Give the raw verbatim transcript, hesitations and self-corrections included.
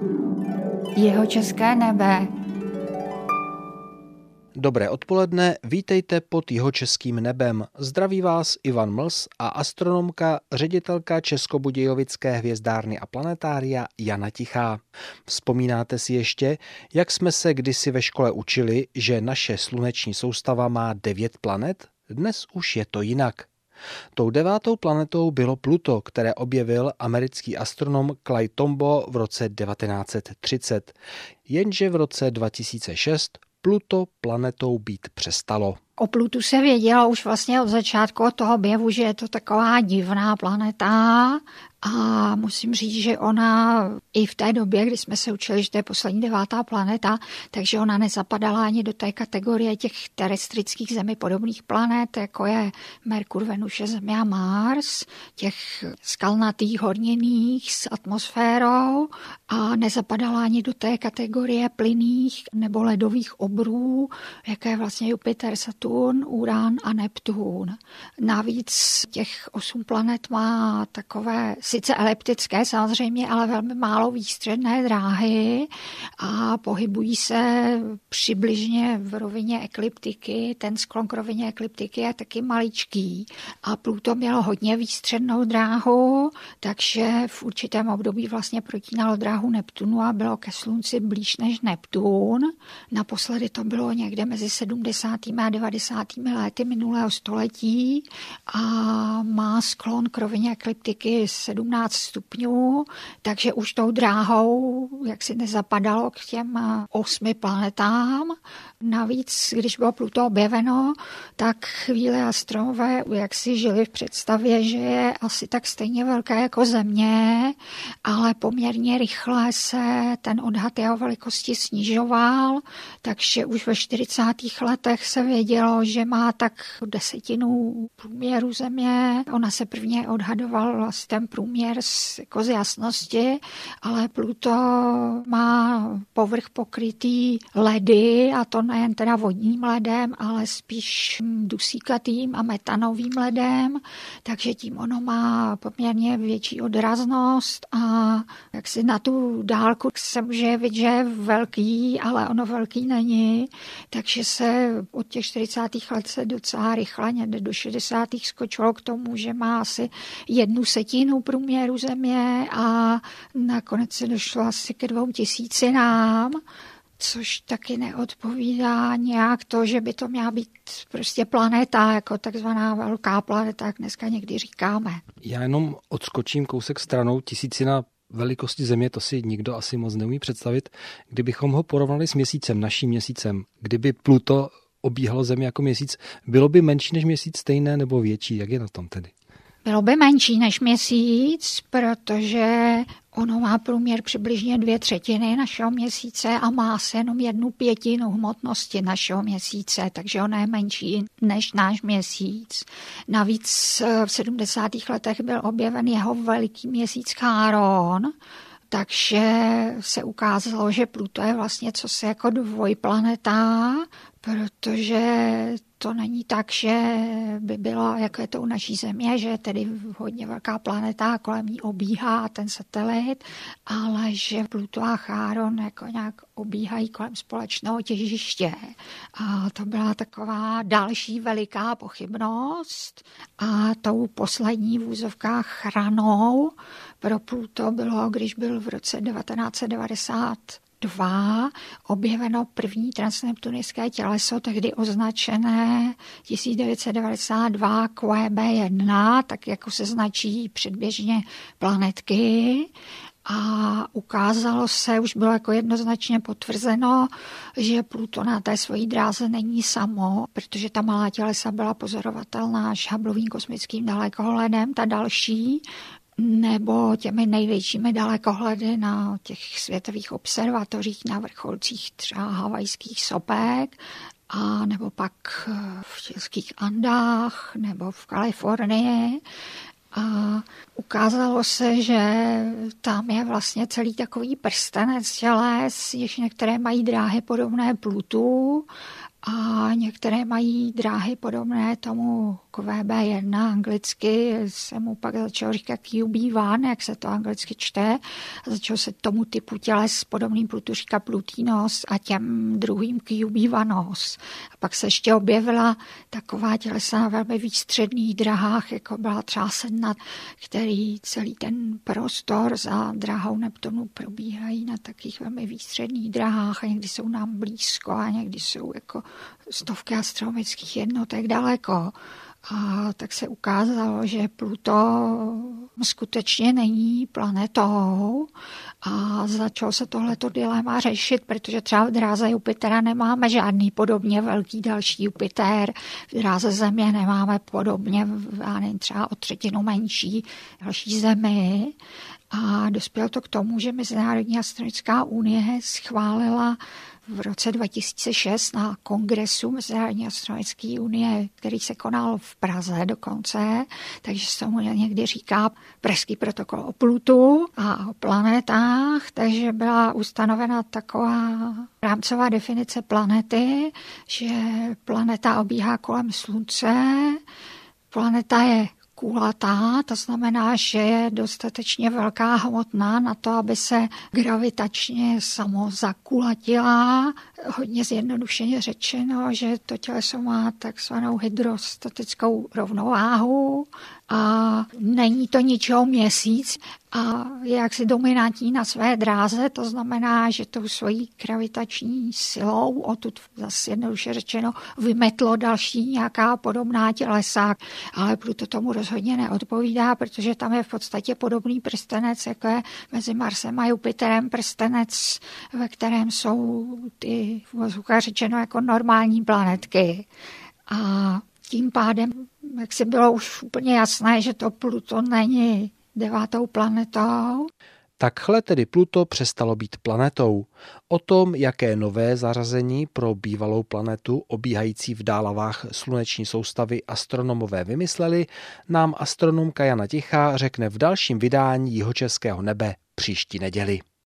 Jihočeské nebe. Dobré odpoledne, vítejte pod jihočeským nebem. Zdraví vás Ivan Mls a astronomka, ředitelka Českobudějovické hvězdárny a planetária Jana Tichá. Vzpomínáte si ještě, jak jsme se kdysi ve škole učili, že naše sluneční soustava má devět planet? Dnes už je to jinak. Tou devátou planetou bylo Pluto, které objevil americký astronom Clyde Tombaugh v roce devatenáct set třicet. Jenže v roce dva tisíce šest Pluto planetou být přestalo. O Plutu se vědělo už vlastně od začátku od toho objevu, že je to taková divná planeta a musím říct, že ona i v té době, kdy jsme se učili, že to je poslední devátá planeta, takže ona nezapadala ani do té kategorie těch terestrických zemipodobných planet, jako je Merkur, Venuše, Země a Mars, těch skalnatých horninných s atmosférou a nezapadala ani do té kategorie plynných nebo ledových obrů, jaké je vlastně Jupiter, Saturn, Uran a Neptun. Navíc těch osm planet má takové sice eliptické samozřejmě, ale velmi málo výstředné dráhy a pohybují se přibližně v rovině ekliptiky. Ten sklon k rovině ekliptiky je taky maličký. A Pluto mělo hodně výstřednou dráhu, takže v určitém období vlastně protínalo dráhu Neptunu a bylo ke Slunci blíž než Neptun. Naposledy to bylo někde mezi sedmdesátými a devadesátými lety minulého století a má sklon k rovině ekliptiky sedmnáct stupňů, takže už tou dráhou jak si nezapadalo k těm osmi planetám. Navíc, když bylo Pluto objeveno, tak chvíli astronomové jak si žili v představě, že je asi tak stejně velké jako Země, ale poměrně rychle se ten odhad jeho velikosti snižoval, takže už ve čtyřicátých letech se vědělo, že má tak desetinu průměru Země. Ona se prvně odhadoval vlastně ten průměr z, jako z jasnosti, ale Pluto má povrch pokrytý ledy, a to nejen teda vodním ledem, ale spíš dusíkatým a metanovým ledem, takže tím ono má poměrně větší odraznost a jak si na tu dálku se může jevit, že je velký, ale ono velký není, takže se od těch čtyřicátých let se docela rychle někde do šedesátých skočilo k tomu, že má asi jednu setinu průměru Země a nakonec se došlo asi ke dvou tisícinám, což taky neodpovídá nějak to, že by to měla být prostě planeta, jako takzvaná velká planeta, jak dneska někdy říkáme. Já jenom odskočím kousek stranou. Tisícina velikosti Země, to si nikdo asi moc neumí představit. Kdybychom ho porovnali s měsícem, naším měsícem, kdyby Pluto obíhalo Zemi jako měsíc, bylo by menší než měsíc stejné nebo větší? Jak je na tom tedy? Bylo by menší než měsíc, protože ono má průměr přibližně dvě třetiny našeho měsíce a má asi jenom jednu pětinu hmotnosti našeho měsíce, takže ono je menší než náš měsíc. Navíc v sedmdesátých letech byl objeven jeho veliký měsíc Cháron, takže se ukázalo, že Pluto je vlastně cosi jako dvojplaneta, protože to není tak, že by bylo, jako je to u naší Země, že je tedy hodně velká planeta a kolem ní obíhá ten satelit, ale že Pluto a Cháron jako nějak obíhají kolem společného těžiště. A to byla taková další veliká pochybnost. A tou poslední v úzovkách ranou pro Pluto bylo, když byl v roce devatenáct set devadesát dva objeveno první transneptunické těleso, tehdy označené tisíc devět set devadesát dva Q B jedna, tak jako se značí předběžně planetky. A ukázalo se, už bylo jako jednoznačně potvrzeno, že Pluto na té svojí dráze není samo, protože ta malá tělesa byla pozorovatelná až Hubblovým kosmickým dalekohledem, ta další, nebo těmi největšími dalekohledy na těch světových observatořích na vrcholcích třeba havajských sopek, a nebo pak v českých Andách nebo v Kalifornii. A ukázalo se, že tam je vlastně celý takový prstenec těles, jež některé mají dráhy podobné Plutu a některé mají dráhy podobné tomu Q B jedna anglicky, se mu pak začalo říkat Q B jedna, jak se to anglicky čte. Začalo se tomu typu těles podobným Plutu říkat Plutinos a těm druhým Q B Vanos. A pak se ještě objevila taková tělesa na velmi výstředných drahách, jako byla třeba Sedna, který celý ten prostor za drahou Neptunu probíhají na takových velmi výstředních drahách a někdy jsou nám blízko a někdy jsou jako stovky astronomických jednotek daleko. A tak se ukázalo, že Pluto skutečně není planetou a začalo se tohleto dilema řešit, protože třeba v dráze Jupitera nemáme žádný podobně velký další Jupiter, v dráze Země nemáme podobně, já nevím, třeba o třetinu menší další Zemi. A dospělo to k tomu, že Mezinárodní astronomická unie schválila v roce dva tisíce šest na kongresu Mezinárodní astronomické unie, který se konal v Praze dokonce, takže se tomu někdy říká Pražský protokol o Plutu a o planetách, takže byla ustanovena taková rámcová definice planety, že planeta obíhá kolem Slunce, planeta je kulatá, to znamená, že je dostatečně velká hmotná na to, aby se gravitačně samo zakulatila. Hodně zjednodušeně řečeno, že to těleso má takzvanou hydrostatickou rovnováhu a není to ničeho měsíc a je jaksi dominantní na své dráze, to znamená, že tou svojí gravitační silou, odtud zase jednoduše řečeno, vymetlo další nějaká podobná tělesa, ale Pluto tomu rozhodně neodpovídá, protože tam je v podstatě podobný prstenec, jako je mezi Marsem a Jupiterem prstenec, ve kterém jsou ty, v vozovkách řečeno, jako normální planetky. A tím pádem, jak si bylo už úplně jasné, že to Pluto není devátou planetou. Takhle tedy Pluto přestalo být planetou. O tom, jaké nové zařazení pro bývalou planetu obíhající v dálavách sluneční soustavy astronomové vymysleli, nám astronomka Jana Tichá řekne v dalším vydání Jihočeského nebe příští neděli.